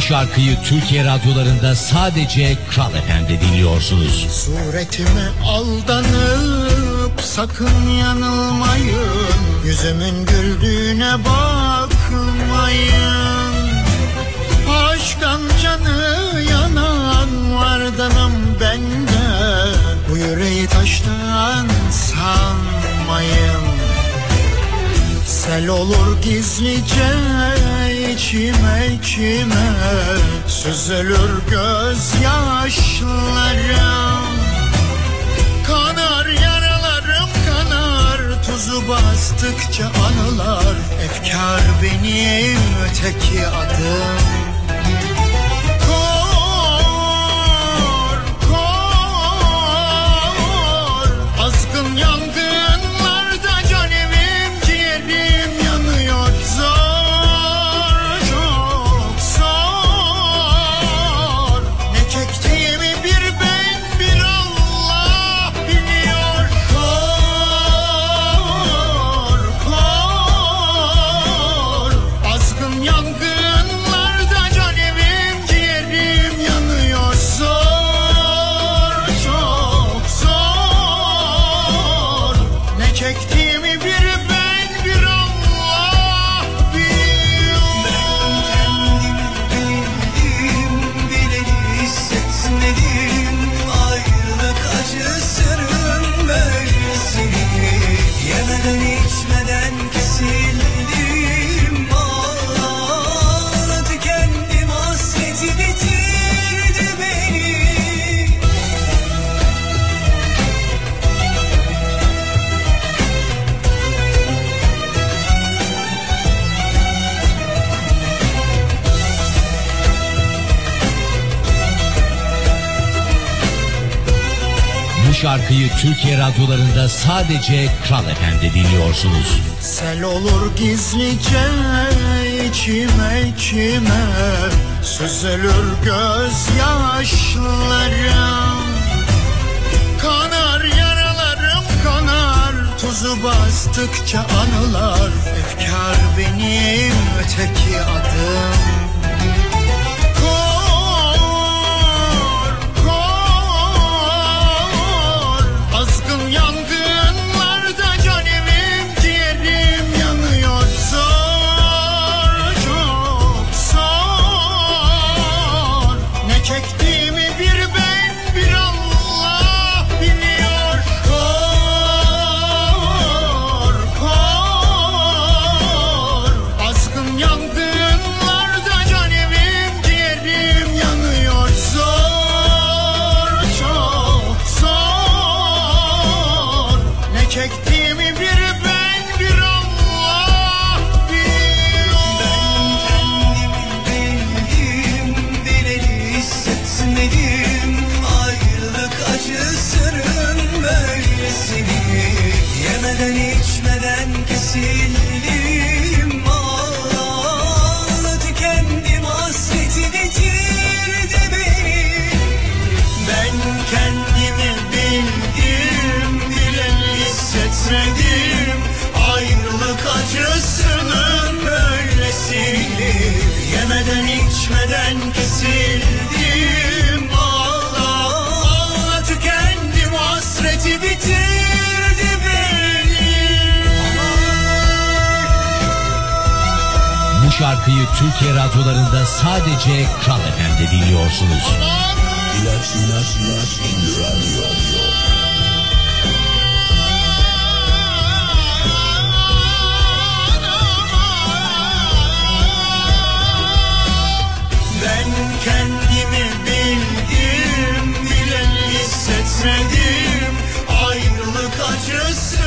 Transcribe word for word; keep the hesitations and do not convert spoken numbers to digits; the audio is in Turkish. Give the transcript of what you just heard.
Bu şarkıyı Türkiye radyolarında sadece Kral F M'de dinliyorsunuz. Suretime aldanıp sakın yanılmayın, yüzümün güldüğüne bakmayın. Aşktan canı yanan vardanım bende, bu yüreği taştan sanmayın. Sel olur gizlice içime içime, süzülür gözyaşlarım. Kanar yaralarım kanar, tuzu bastıkça anılar, efkar benim öteki adım. Kor, kor, azgın yangınlarda can evim ciğerim yanıyor. Zor, çok zor, ne çektiğimi bir ben bir Allah biliyor. Kor, kor, azgın yangınlarda can evim ciğerim yanıyor. Zor, çok zor, ne çektiğimi bir ben bir Allah biliyor. Bildim, bileli hissetmedim, ayrılık acısının böylesini. Yemeden içmeden kesildim, ağla tükendim, hasreti bitirdi beni. Bu şarkıyı Türkiye radyolarında sadece Kral F M'de dinliyorsunuz. Sel olur gizlice içime içime, süzülür gözyaşlarım. Kanar yaralarım kanar, tuzu bastıkça anılar, efkar benim öteki adım. Kor, kor, azgın yangınlarda can evim ciğerim yanıyor. Zor, çok zor, ne çektiğimi bir ben bir Allah biliyor. Kor, kor, azgın yangınlarda can evim ciğerim yanıyor. Zor, çok zor, ne çektiğimi bir ben bir Allah biliyor. Bildim, bileli hissetmedim, ayrılık acısının böylesini. Yemeden içmeden kesildim, ağla tükendim, hasreti bitirdi beni. Ben kendimi bildim, bileli hissetmedim, ayrılık acısının böylesini. Yemeden içmeden kesildim, ağla ağla tükendim, hasreti bitirdi beni. Bu şarkıyı Türkiye radyolarında sadece Kral F M'de dinliyorsunuz. İlaç, ilaç, ilaç, radyo. Ben kendimi bildim, bileli hissetmedim, ayrılık acısı